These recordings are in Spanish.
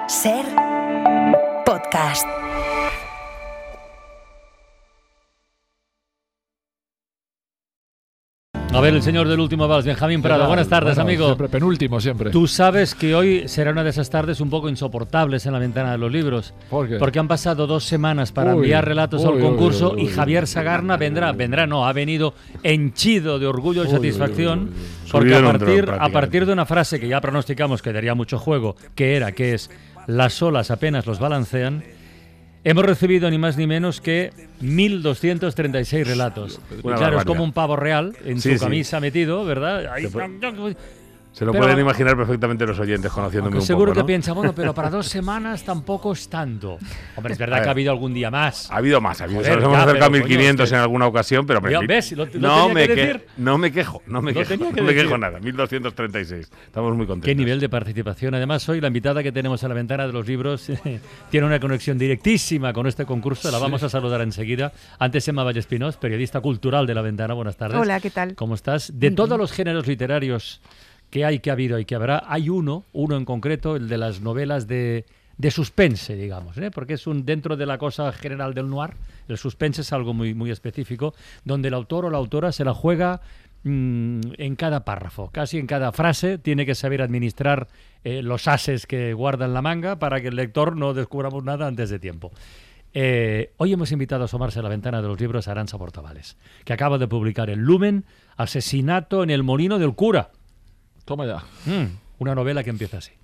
Ser podcast. A ver, el señor del último vals, Benjamín Prado. Buenas tardes, amigo. Siempre penúltimo, siempre. Tú sabes que hoy será una de esas tardes un poco insoportables en la ventana de los libros. ¿Por qué? Porque han pasado 2 semanas para enviar relatos al concurso y Javier Sagarna ha venido henchido de orgullo y satisfacción. Porque a partir de una frase que ya pronosticamos que daría mucho juego, que es las olas apenas los balancean, hemos recibido ni más ni menos que 1.236 relatos. Y claro, es como un pavo real en su camisa metido, ¿verdad? Se lo pueden imaginar perfectamente los oyentes, conociéndome un seguro poco, ¿no? que piensa, bueno, pero para 2 semanas tampoco es tanto. Hombre, es verdad que ha habido algún día más. Ha habido más. Joder, nos hemos acercado a 1.500 coño, en alguna ocasión, pero ¿ves? no me quejo. quejo nada. 1.236. Estamos muy contentos. Qué nivel de participación. Además, hoy la invitada que tenemos a la ventana de los libros tiene una conexión directísima con este concurso. La vamos a saludar enseguida. Antes, Emma Vallespinós, periodista cultural de la ventana. Buenas tardes. Hola, ¿qué tal? ¿Cómo estás? De todos los géneros literarios que hay, que ha habido y que habrá, hay uno en concreto, el de las novelas de suspense, digamos, ¿eh? Porque es dentro de la cosa general del noir, el suspense es algo muy, muy específico, donde el autor o la autora se la juega en cada párrafo, casi en cada frase, tiene que saber administrar los ases que guarda en la manga para que el lector no descubramos nada antes de tiempo. Hoy hemos invitado a asomarse a la ventana de los libros a Arantxa Portavales, que acaba de publicar en Lumen Asesinato en el molino del cura. Toma ya. Una novela que empieza así.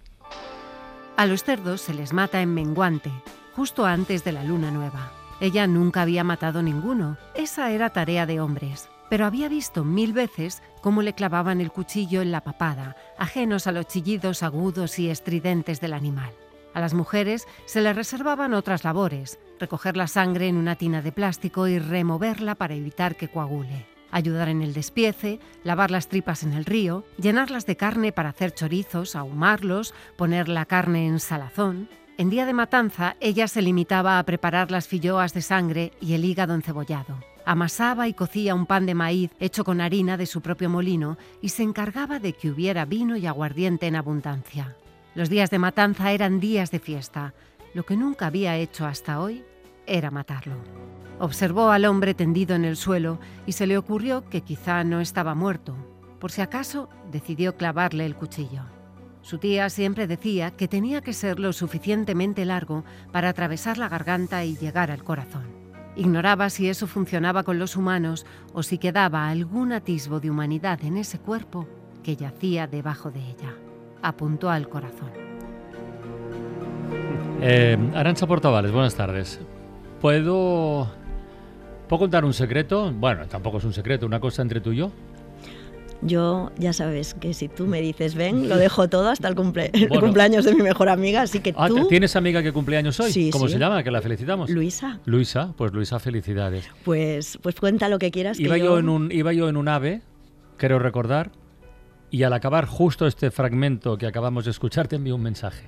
A los cerdos se les mata en menguante, justo antes de la luna nueva. Ella nunca había matado ninguno, esa era tarea de hombres, pero había visto 1000 veces cómo le clavaban el cuchillo en la papada, ajenos a los chillidos agudos y estridentes del animal. A las mujeres se les reservaban otras labores, recoger la sangre en una tina de plástico y removerla para evitar que coagule. Ayudar en el despiece, lavar las tripas en el río, llenarlas de carne para hacer chorizos, ahumarlos, poner la carne en salazón. En día de matanza, ella se limitaba a preparar las filloas de sangre y el hígado encebollado. Amasaba y cocía un pan de maíz hecho con harina de su propio molino y se encargaba de que hubiera vino y aguardiente en abundancia. Los días de matanza eran días de fiesta. Lo que nunca había hecho hasta hoy era matarlo. Observó al hombre tendido en el suelo y se le ocurrió que quizá no estaba muerto. Por si acaso, decidió clavarle el cuchillo. Su tía siempre decía que tenía que ser lo suficientemente largo para atravesar la garganta y llegar al corazón. Ignoraba si eso funcionaba con los humanos o si quedaba algún atisbo de humanidad en ese cuerpo que yacía debajo de ella. Apuntó al corazón. Arantxa Portavales, buenas tardes. ¿Puedo contar un secreto? Bueno, tampoco es un secreto, una cosa entre tú y yo. Yo, ya sabes que si tú me dices ven, lo dejo todo hasta el cumpleaños de mi mejor amiga, así que tú... ¿Tienes amiga que cumpleaños hoy? Sí, ¿Cómo sí. se llama? Que la felicitamos. Luisa. Luisa, felicidades. Pues cuenta lo que quieras. Iba yo en un AVE, creo recordar, y al acabar justo este fragmento que acabamos de escuchar te envío un mensaje.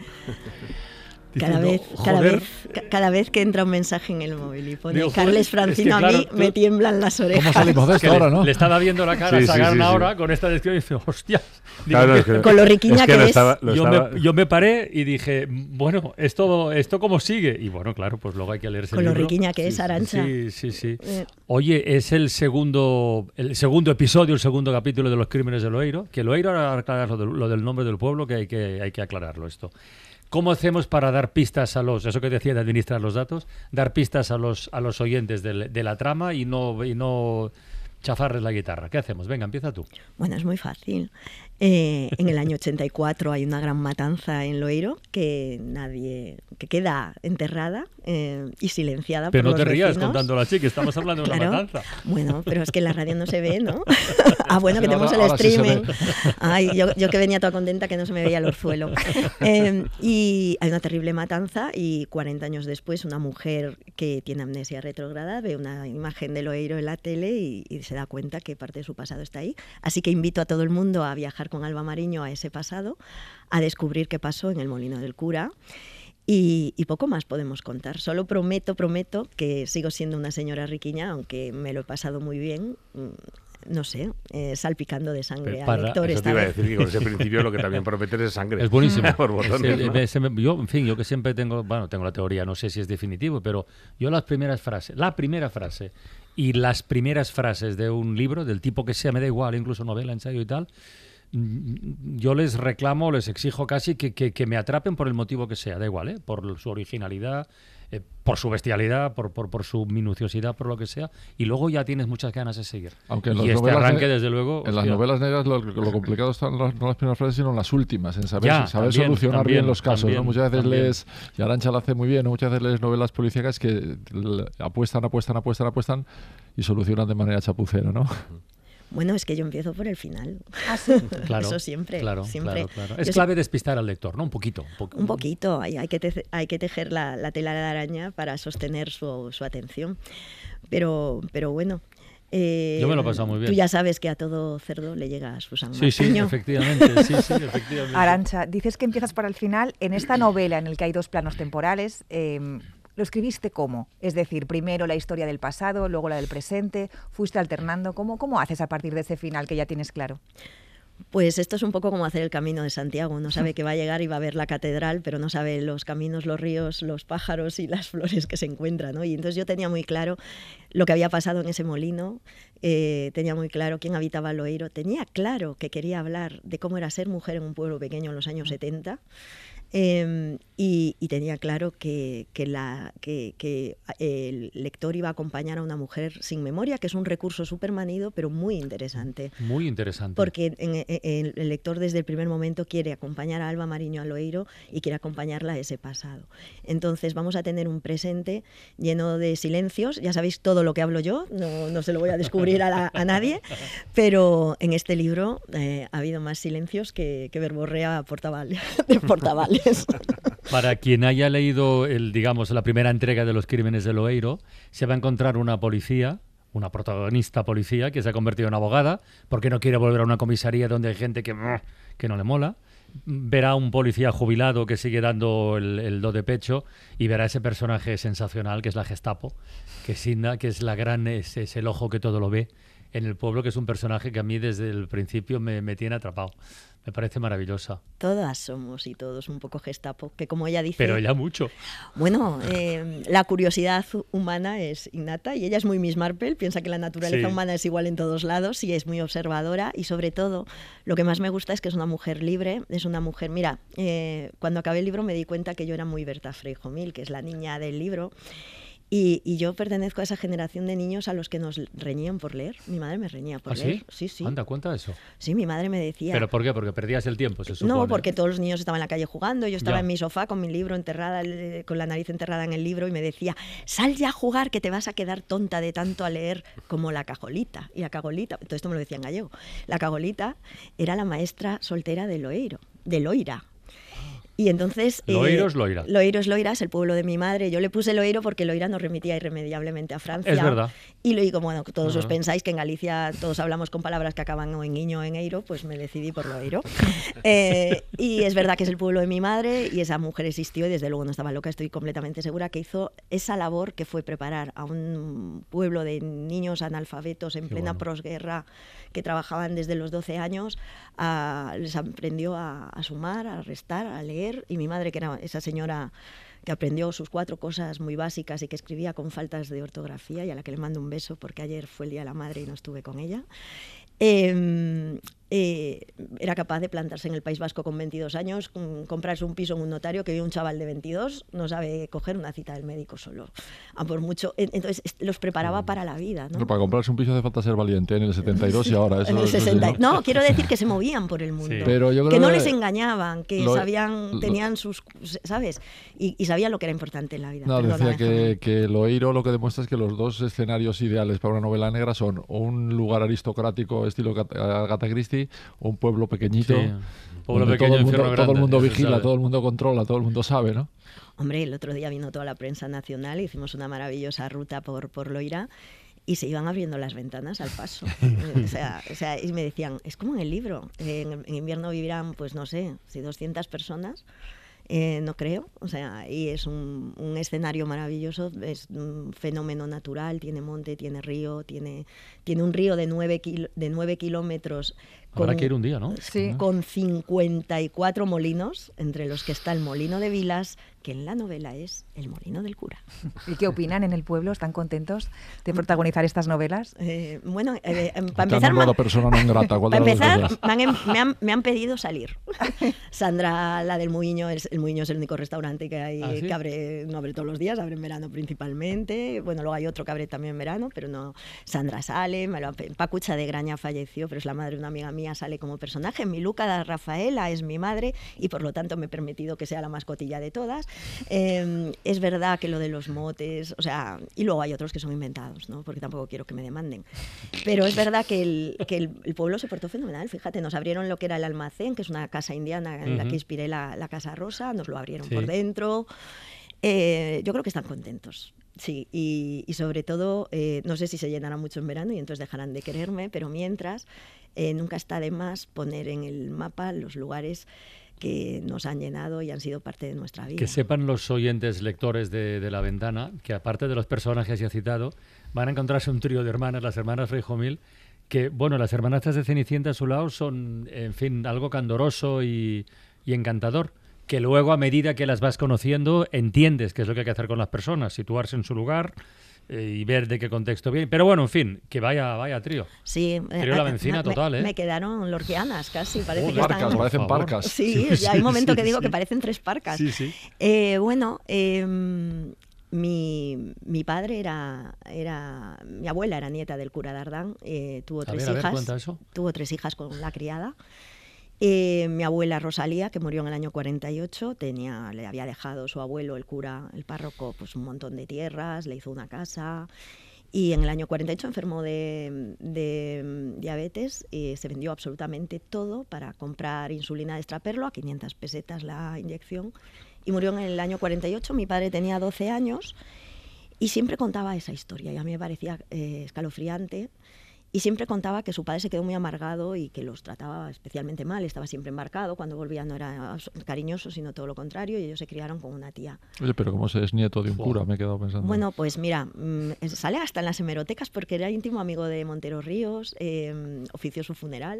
Cada vez que entra un mensaje en el móvil y pone Digo, Carles Francino, claro, a mí me tiemblan las orejas. ¿Cómo salimos de esto ahora, no? Le estaba viendo la cara a Sagarna ahora con esta descripción y dice, hostias. Digo, con lo riquiña que es. Yo me paré y dije, bueno, ¿esto cómo sigue? Y bueno, claro, pues luego hay que leerse con el lo libro. riquiña que es, Arantxa. Sí. Oye, es el segundo episodio, el segundo capítulo de Los Crímenes de Loeiro, que Loeiro, ahora aclarar lo del nombre del pueblo, que hay que aclararlo esto. ¿Cómo hacemos para dar pistas eso que decía de administrar los datos, dar pistas a los oyentes de la trama y no chafarles la guitarra? ¿Qué hacemos? Venga, empieza tú. Bueno, es muy fácil. En el año 84 hay una gran matanza en Loeiro que queda enterrada y silenciada pero por los vecinos. Pero no te rías contándola así, que estamos hablando de una matanza. Bueno, pero es que en la radio no se ve, ¿no? Bueno, que tenemos el ahora streaming. Sí. Ay, yo que venía toda contenta que no se me veía el orzuelo. Y hay una terrible matanza y 40 años después una mujer que tiene amnesia retrógrada ve una imagen de Loeiro en la tele y se da cuenta que parte de su pasado está ahí. Así que invito a todo el mundo a viajar con Alba Mariño a ese pasado, a descubrir qué pasó en el molino del cura. Y poco más podemos contar. Solo prometo que sigo siendo una señora riquiña, aunque me lo he pasado muy bien no sé, salpicando de sangre al Para- lector. Eso te esta iba a vez. decir, que con ese principio lo que también prometes es sangre. Es buenísimo. Por botones, ¿no? Yo, en fin, yo que siempre tengo la teoría, no sé si es definitivo, pero yo la primera frase y las primeras frases de un libro, del tipo que sea, me da igual, incluso novela, ensayo y tal, yo les reclamo, les exijo casi que me atrapen por el motivo que sea, da igual, por su originalidad, por su bestialidad, por su minuciosidad, por lo que sea, y luego ya tienes muchas ganas de seguir. Aunque en y las este novelas arranque, desde luego... En las hostia, novelas negras lo complicado están no las primeras frases, sino las últimas, en saber, Ya, saber también, solucionar también, bien los casos. también, ¿no? Muchas veces también. lees, y Arantxa lo hace muy bien, ¿no? Muchas veces lees novelas policíacas que apuestan y solucionan de manera chapucera, ¿no? Bueno, es que yo empiezo por el final. claro, Eso siempre. Claro, siempre. claro. Yo Es clave despistar al lector, ¿no? Un poquito. Un poquito, hay que tejer la tela de araña para sostener su atención. Pero bueno. Yo me lo he pasado muy bien. Tú ya sabes que a todo cerdo le llega su San Sí, Martiño. efectivamente. efectivamente. Arantxa, dices que empiezas por el final. En esta novela en el que hay 2 planos temporales, ¿lo escribiste cómo? Es decir, primero la historia del pasado, luego la del presente, fuiste alternando. ¿Cómo haces a partir de ese final que ya tienes claro? Pues esto es un poco como hacer el Camino de Santiago. Uno sabe que va a llegar y va a ver la catedral, pero no sabe los caminos, los ríos, los pájaros y las flores que se encuentran, ¿no? Y entonces yo tenía muy claro lo que había pasado en ese molino, tenía muy claro quién habitaba Loeiro, tenía claro que quería hablar de cómo era ser mujer en un pueblo pequeño en los años 70. Y tenía claro que el lector iba a acompañar a una mujer sin memoria, que es un recurso súper manido, pero muy interesante. Muy interesante. Porque el lector desde el primer momento quiere acompañar a Alba Mariño a Loeiro y quiere acompañarla a ese pasado. Entonces vamos a tener un presente lleno de silencios. Ya sabéis todo lo que hablo yo, no se lo voy a descubrir a nadie, pero en este libro ha habido más silencios que verborrea de Portavales. Para quien haya leído la primera entrega de Los Crímenes de Loeiro, se va a encontrar una policía, una protagonista policía, que se ha convertido en abogada, porque no quiere volver a una comisaría donde hay gente que no le mola. Verá un policía jubilado que sigue dando el do de pecho y verá ese personaje sensacional que es la Gestapo, que es Sinda, que es es el ojo que todo lo ve en el pueblo, que es un personaje que a mí desde el principio me tiene atrapado. Me parece maravillosa. Todas somos y todos un poco Gestapo, que como ella dice... Pero ella mucho. Bueno, la curiosidad humana es innata y ella es muy Miss Marple, piensa que la naturaleza humana es igual en todos lados y es muy observadora y sobre todo lo que más me gusta es que es una mujer libre, es una mujer... Mira, cuando acabé el libro me di cuenta que yo era muy Berta Freijomil, que es la niña del libro. Y yo pertenezco a esa generación de niños a los que nos reñían por leer. Mi madre me reñía por leer. ¿Sí? Sí. Anda, cuenta eso. Sí, mi madre me decía... ¿Pero por qué? Porque perdías el tiempo, se supone. No, porque todos los niños estaban en la calle jugando. Yo estaba Ya. en mi sofá con mi libro enterrada, con la nariz enterrada en el libro y me decía, sal ya a jugar que te vas a quedar tonta de tanto a leer como la Cajolita. Y la Cajolita, todo esto me lo decía en gallego, la Cajolita era la maestra soltera de Loira. Y entonces... Loeiro es Loira. Loeiro es Loira, es el pueblo de mi madre. Yo le puse Loeiro porque Loira nos remitía irremediablemente a Francia. Es verdad. Y lo digo, bueno, todos os pensáis que en Galicia todos hablamos con palabras que acaban o en iño o en eiro, pues me decidí por Loeiro. Y es verdad que es el pueblo de mi madre y esa mujer existió y desde luego no estaba loca, estoy completamente segura que hizo esa labor que fue preparar a un pueblo de niños analfabetos en plena posguerra que trabajaban desde los 12 años, les aprendió a sumar, a restar, a leer. Y mi madre, que era esa señora que aprendió sus 4 cosas muy básicas y que escribía con faltas de ortografía y a la que le mando un beso porque ayer fue el Día de la Madre y no estuve con ella, era capaz de plantarse en el País Vasco con 22 años, comprarse un piso en un notario, que un chaval de 22 no sabe coger una cita del médico solo, a por mucho. Entonces los preparaba para la vida, ¿no? Pero para comprarse un piso hace falta ser valiente en el 72 y ahora. Eso En el es así, 60. ¿no? No, quiero decir que se movían por el mundo. Sí. Pero yo creo que no que les engañaban, que lo- tenían sus... ¿Sabes? Y sabían lo que era importante en la vida. No, Perdona, decía déjame. que Loeiro lo que demuestra es que los 2 escenarios ideales para una novela negra son o un lugar aristocrático estilo Agatha Christie o un pueblo pequeñito. Sí, un pueblo donde pequeño, infierno todo el grande, mundo eso se vigila, sabe. todo el mundo controla, todo el mundo sabe, ¿no? Hombre, el otro día vino toda la prensa nacional, hicimos una maravillosa ruta por Loira y se iban abriendo las ventanas al paso. o sea, y me decían, es como en el libro, en invierno vivirán, pues no sé, si 200 personas, no creo, o sea, y es un escenario maravilloso, es un fenómeno natural, tiene monte, tiene río, tiene un río de 9 kilómetros. Habrá que ir un día, ¿no? Sí. Con 54 molinos, entre los que está el molino de Vilas, que en la novela es el molino del cura. ¿Y qué opinan en el pueblo? ¿Están contentos de protagonizar estas novelas? Bueno, para Te han empezar, nombrado persona non grata. ¿Cuál de para las dos empezar cosas? me han pedido salir. Sandra, la del Muiño, el Muiño es el único restaurante que hay, ¿Ah, sí? que no abre todos los días, abre en verano principalmente. Bueno, luego hay otro que abre también en verano, pero no. Sandra sale, Pacucha de Graña falleció, pero es la madre de una amiga mía, sale como personaje. Mi Luca Rafaela es mi madre y por lo tanto me he permitido que sea la mascotilla de todas. Es verdad que lo de los motes, o sea, y luego hay otros que son inventados, ¿no? Porque tampoco quiero que me demanden. Pero es verdad que el pueblo se portó fenomenal. Fíjate, nos abrieron lo que era el almacén, que es una casa indiana en la que inspiré la Casa Rosa, nos lo abrieron por dentro. Yo creo que están contentos. Sí, y sobre todo, no sé si se llenará mucho en verano y entonces dejarán de quererme, pero mientras, nunca está de más poner en el mapa los lugares que nos han llenado y han sido parte de nuestra vida. Que sepan los oyentes lectores de La Ventana que aparte de los personajes ya citado, van a encontrarse un trío de hermanas, las hermanas Feijomil, que, bueno, las hermanastras de Cenicienta a su lado son, en fin, algo candoroso y encantador, que luego a medida que las vas conociendo entiendes qué es lo que hay que hacer con las personas, situarse en su lugar y ver de qué contexto viene. Pero bueno, en fin, que vaya trío. Sí, Trío La Vencina total, ¿eh? Me quedaron lorquianas casi, parece que Parcas, están... parecen parcas. Sí, ya hay un momento que digo que parecen 3 parcas. Sí, sí. Bueno, mi padre mi abuela era nieta del cura Dardán, tuvo 3 hijas. Cuenta eso. Tuvo 3 hijas con la criada. Mi abuela Rosalía, que murió en el año 48, le había dejado su abuelo, el cura, el párroco, pues un montón de tierras, le hizo una casa. Y en el año 48 enfermó de diabetes y se vendió absolutamente todo para comprar insulina de extraperlo, a 500 pesetas la inyección. Y murió en el año 48, mi padre tenía 12 años y siempre contaba esa historia y a mí me parecía escalofriante. Y siempre contaba que su padre se quedó muy amargado y que los trataba especialmente mal. Estaba siempre embarcado. Cuando volvía no era cariñoso, sino todo lo contrario. Y ellos se criaron con una tía. Oye, pero ¿cómo se es nieto de un cura? Me he quedado pensando. Bueno, pues mira, sale hasta en las hemerotecas porque era íntimo amigo de Montero Ríos, ofició su funeral.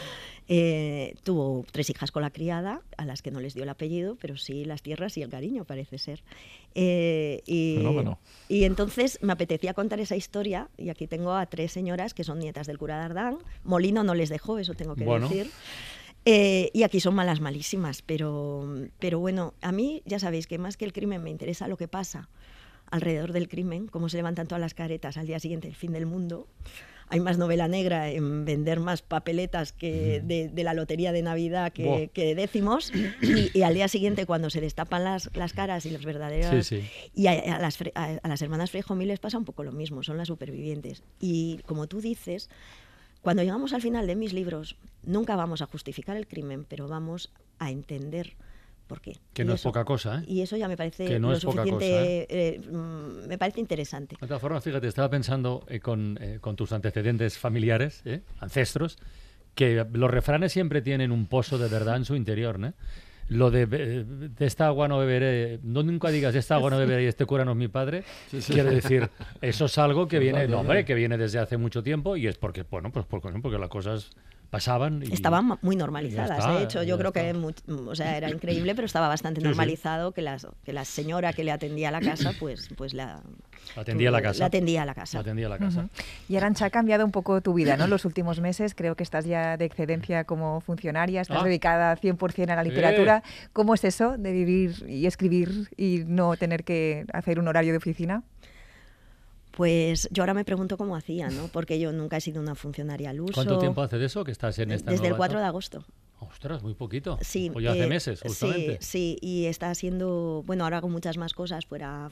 Tuvo 3 hijas con la criada, a las que no les dio el apellido, pero sí las tierras y el cariño, parece ser. Fenómeno. Y entonces me apetecía contar esa historia, y aquí tengo a 3 señoras que son nietas del cura Dardán. Molino no les dejó, eso tengo que decir. Y aquí son malas malísimas, pero bueno, a mí ya sabéis que más que el crimen me interesa lo que pasa alrededor del crimen, cómo se levantan todas las caretas al día siguiente, el fin del mundo. Hay más novela negra en vender más papeletas que de la lotería de Navidad que décimos. Y al día siguiente, cuando se destapan las caras y las verdaderas... Sí. Y a las hermanas Feijomil les pasa un poco lo mismo, son las supervivientes. Y como tú dices, cuando llegamos al final de mis libros, nunca vamos a justificar el crimen, pero vamos a entender por qué. Que no es poca cosa, ¿eh? Y eso ya me parece Que no lo es poca suficiente, me parece interesante. De todas formas, fíjate, estaba pensando con tus antecedentes familiares, ancestros, que los refranes siempre tienen un pozo de verdad en su interior, ¿no? Lo de esta agua no beberé, no nunca digas esta agua no beberé y este cura no es mi padre, quiere decir, eso es algo que viene, que viene desde hace mucho tiempo y es porque, bueno, pues porque las cosas pasaban. Estaban muy normalizadas, de hecho, yo creo que era increíble, pero estaba bastante normalizado que la señora que le atendía a la casa, pues la atendía a la casa. Y Arantxa, ha cambiado un poco tu vida, ¿no? Los últimos meses, creo que estás ya de excedencia como funcionaria, estás dedicada 100% a la literatura. ¿Cómo es eso de vivir y escribir y no tener que hacer un horario de oficina? Pues yo ahora me pregunto cómo hacía, ¿no? Porque yo nunca he sido una funcionaria al uso. ¿Cuánto tiempo hace de eso que estás en esta Desde nueva el 4 etapa? de agosto. Ostras, muy poquito. Sí. O ya hace meses, justamente. Sí, y está siendo... Bueno, ahora hago muchas más cosas fuera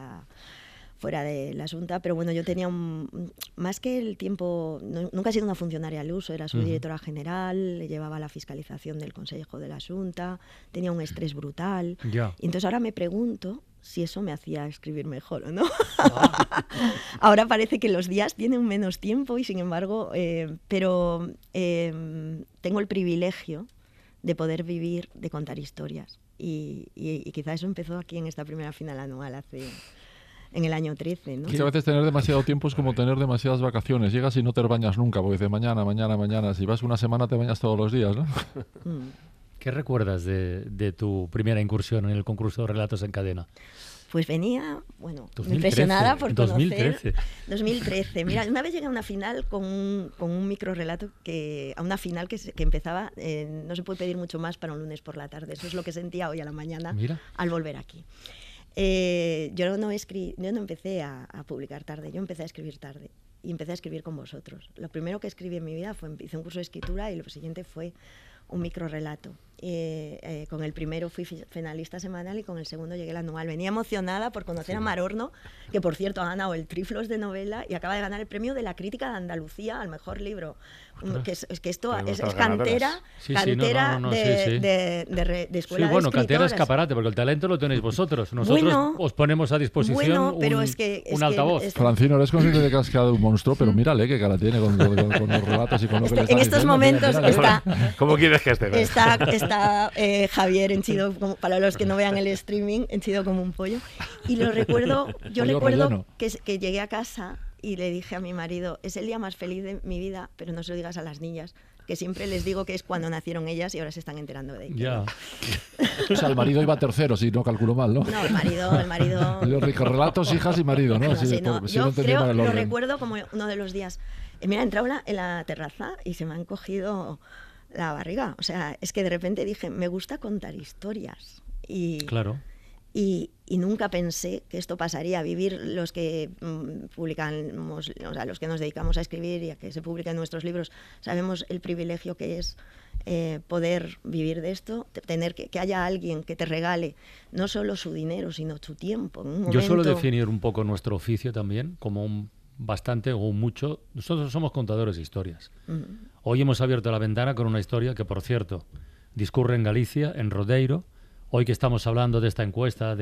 de la Junta, pero bueno, yo tenía más que el tiempo, nunca he sido una funcionaria al uso, era subdirectora general, llevaba la fiscalización del Consejo de la Junta, tenía un estrés brutal. Ya. Y entonces ahora me pregunto si eso me hacía escribir mejor o no. Ahora parece que los días tienen menos tiempo y sin embargo, pero tengo el privilegio de poder vivir, de contar historias. Y quizá eso empezó aquí en esta primera final anual en el año 13, ¿no? Que a veces tener demasiado tiempo es como tener demasiadas vacaciones. Llegas y no te bañas nunca, porque dices mañana. Si vas una semana te bañas todos los días, ¿no? ¿Qué recuerdas de tu primera incursión en el concurso de relatos en cadena? Pues venía, 2013, impresionada por conocer... 2013. Mira, una vez llegué a una final con un microrelato a una final que empezaba, no se puede pedir mucho más para un lunes por la tarde. Eso es lo que sentía hoy a la mañana al volver aquí. Yo no empecé a publicar tarde, yo empecé a escribir tarde y empecé a escribir con vosotros. Lo primero que escribí en mi vida hice un curso de escritura y lo siguiente fue un microrelato. Con el primero fui finalista semanal y con el segundo llegué al anual. Venía emocionada por conocer a Mar Horno, que por cierto ha ganado el Triflos de novela y acaba de ganar el premio de la crítica de Andalucía al mejor libro. Que esto es cantera, de escuela de escritoras. Cantera escaparate, porque el talento lo tenéis vosotros. Nosotros os ponemos a disposición un altavoz. Francino, eres consciente de que has creado un monstruo, pero mírale qué cara tiene con los relatos y con lo que le está en estos diciendo. momentos está... ¿Cómo quieres que esté? Está Javier henchido, para los que no vean el streaming, henchido como un pollo. Y yo recuerdo que llegué a casa y le dije a mi marido, es el día más feliz de mi vida, pero no se lo digas a las niñas, que siempre les digo que es cuando nacieron ellas y ahora se están enterando de ello. Ya. O sea, el marido iba tercero, si no calculo mal, ¿no? No, el marido... Los ricos relatos, hijas y marido, ¿no? Yo creo, lo recuerdo como uno de los días. Mira, he entrado en la terraza y se me han cogido la barriga. O sea, es que de repente dije, me gusta contar historias. Claro. Y nunca pensé que esto pasaría. Vivir los que publicamos, o sea, los que nos dedicamos a escribir y a que se publiquen nuestros libros, sabemos el privilegio que es poder vivir de esto, tener que haya alguien que te regale no solo su dinero, sino su tiempo. En un momento... Yo suelo definir un poco nuestro oficio también como bastante o mucho. Nosotros somos contadores de historias. Hoy hemos abierto la ventana con una historia que, por cierto, discurre en Galicia, en Rodeiro. Hoy que estamos hablando de esta encuesta,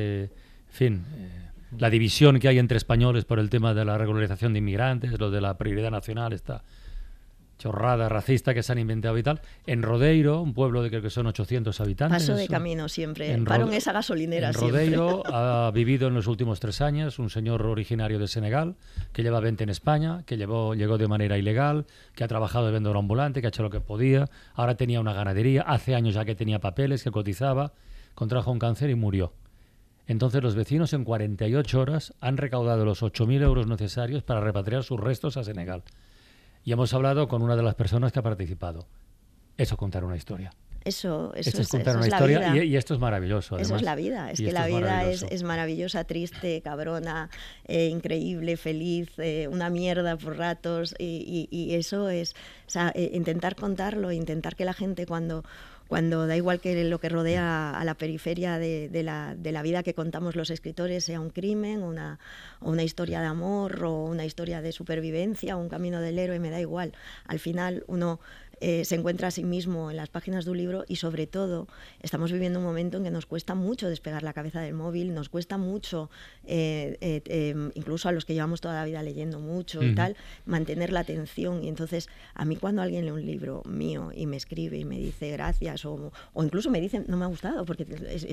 la división que hay entre españoles por el tema de la regularización de inmigrantes, lo de la prioridad nacional, esta chorrada racista que se han inventado y tal. En Rodeiro, un pueblo de creo que son 800 habitantes. Paso de camino siempre, paro en esa gasolinera siempre. En Rodeiro siempre. ha vivido en los últimos 3 años un señor originario de Senegal, que lleva 20 en España, que llegó de manera ilegal, que ha trabajado de vendedor ambulante, que ha hecho lo que podía, ahora tenía una ganadería, hace años ya que tenía papeles, que cotizaba, contrajo un cáncer y murió. Entonces los vecinos en 48 horas han recaudado los 8.000 euros necesarios para repatriar sus restos a Senegal. Y hemos hablado con una de las personas que ha participado. Eso es contar una historia. Eso es contar una historia y esto es maravilloso. Además. Eso es la vida. Es que la vida es maravillosa, triste, cabrona, increíble, feliz, una mierda por ratos. Y eso es, o sea, intentar contarlo, intentar que la gente cuando da igual que lo que rodea a la periferia de la vida que contamos los escritores, sea un crimen, una historia de amor o una historia de supervivencia o un camino del héroe, me da igual. Al final uno se encuentra a sí mismo en las páginas de un libro y sobre todo estamos viviendo un momento en que nos cuesta mucho despegar la cabeza del móvil, nos cuesta mucho, incluso a los que llevamos toda la vida leyendo mucho y tal, mantener la atención. Y entonces a mí cuando alguien lee un libro mío y me escribe y me dice gracias o incluso me dice no me ha gustado, porque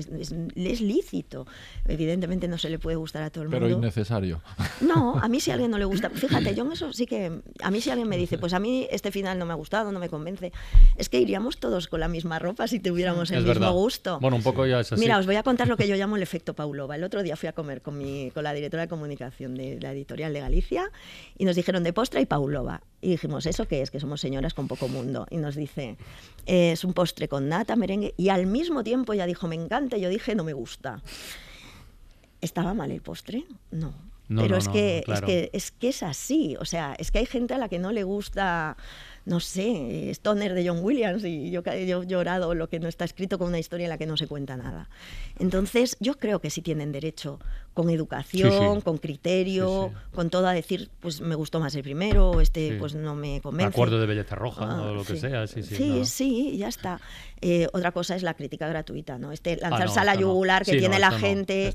es lícito, evidentemente no se le puede gustar a todo el mundo. Pero innecesario. No, a mí si a alguien no le gusta, fíjate, yo en eso sí que, a mí si alguien me dice pues a mí este final no me ha gustado, no me convence, es que iríamos todos con la misma ropa si tuviéramos el mismo gusto. Bueno, un poco ya es así. Mira, os voy a contar lo que yo llamo el efecto Pavlova. El otro día fui a comer con la directora de comunicación de la editorial de Galicia y nos dijeron de postre y Pavlova. Y dijimos, ¿eso qué es? Que somos señoras con poco mundo. Y nos dice, es un postre con nata, merengue, y al mismo tiempo ella dijo, me encanta, y yo dije, no me gusta. ¿Estaba mal el postre? No. Pero es que es así. O sea, es que hay gente a la que no le gusta, no sé, Stoner de John Williams, y yo he llorado lo que no está escrito con una historia en la que no se cuenta nada. Entonces, yo creo que sí tienen derecho, con educación, con criterio, con todo, a decir, pues me gustó más el primero, o pues no me convence. Acuerdo de belleza roja, o lo que sea. Sí, ya está. Otra cosa es la crítica gratuita, ¿no? Lanzarse a la yugular que tiene la gente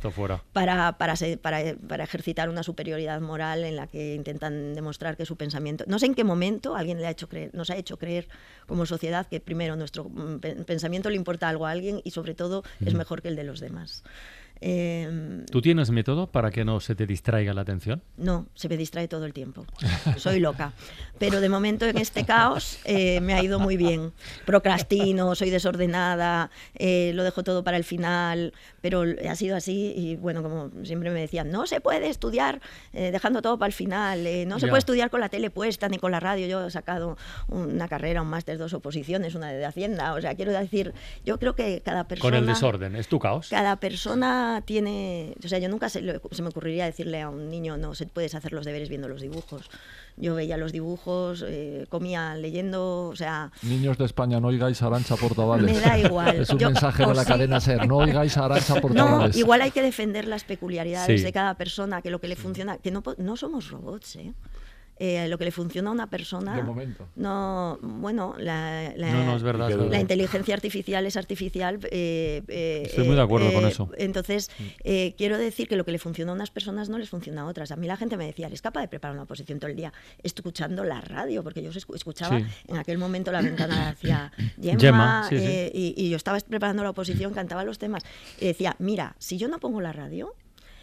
para ejercitar una superioridad moral en la que intentan demostrar que su pensamiento... No sé en qué momento alguien le ha hecho creer nos ha hecho creer como sociedad que primero nuestro pensamiento le importa algo a alguien y sobre todo es mejor que el de los demás. ¿Tú tienes método para que no se te distraiga la atención? No, se me distrae todo el tiempo. Soy loca. Pero de momento en este caos me ha ido muy bien. Procrastino, soy desordenada, lo dejo todo para el final, pero ha sido así y bueno, como siempre me decían, no se puede estudiar dejando todo para el final, no se puede estudiar con la tele puesta ni con la radio. Yo he sacado una carrera, un máster, 2 oposiciones, una de Hacienda, o sea, quiero decir, yo creo que cada persona... Con el desorden, es tu caos. Cada persona tiene, o sea, yo nunca se me ocurriría decirle a un niño, no, puedes hacer los deberes viendo los dibujos. Yo veía los dibujos, comía leyendo, o sea... Niños de España, no oigáis a Arantxa Portavales. Me da igual. Es un mensaje de la cadena SER, no oigáis a Arantxa Portavales. No, igual hay que defender las peculiaridades de cada persona, que lo que le funciona, que no somos robots, lo que le funciona a una persona... De momento. No, bueno, no, es verdad, es verdad. La inteligencia artificial es artificial. Estoy muy de acuerdo con eso. Entonces, quiero decir que lo que le funciona a unas personas no les funciona a otras. A mí la gente me decía, ¿eres capaz de preparar una oposición todo el día escuchando la radio? Porque yo escuchaba en aquel momento la ventana hacia Gemma, y yo estaba preparando la oposición, cantaba los temas. Y decía, mira, si yo no pongo la radio,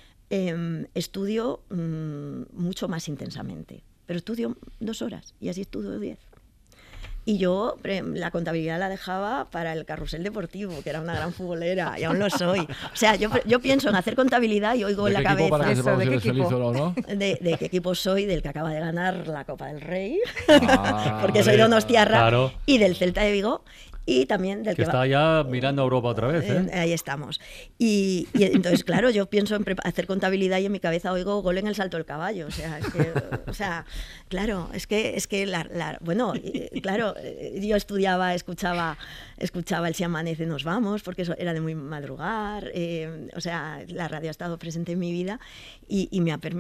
estudio mucho más intensamente. Pero estudio 2 horas y así estudio 10. Y yo la contabilidad la dejaba para el carrusel deportivo, que era una gran futbolera, y aún lo soy. O sea, yo pienso en hacer contabilidad y oigo en la cabeza... Para que sepamos si eres feliz o no. ¿De qué equipo soy? Del que acaba de ganar la Copa del Rey, porque soy donostiarra, claro. Y del Celta de Vigo. Y también del que está ya mirando a Europa otra vez, Ahí estamos. Y entonces, claro, yo pienso en hacer contabilidad y en mi cabeza oigo gol en el salto del caballo. O sea, claro, es que bueno, claro, yo escuchaba el Si amanece nos vamos, porque eso era de muy madrugar. O sea, la radio ha estado presente en mi vida y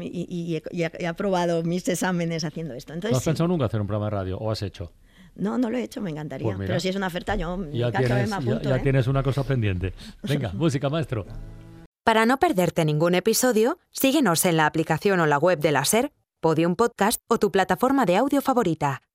he aprobado mis exámenes haciendo esto. Entonces, ¿No has pensado nunca hacer un programa de radio o has hecho? No lo he hecho, me encantaría. Pues pero si es una oferta, yo ya tienes una cosa pendiente. Venga, música, maestro. Para no perderte ningún episodio, síguenos en la aplicación o la web de la SER, Podium Podcast o tu plataforma de audio favorita.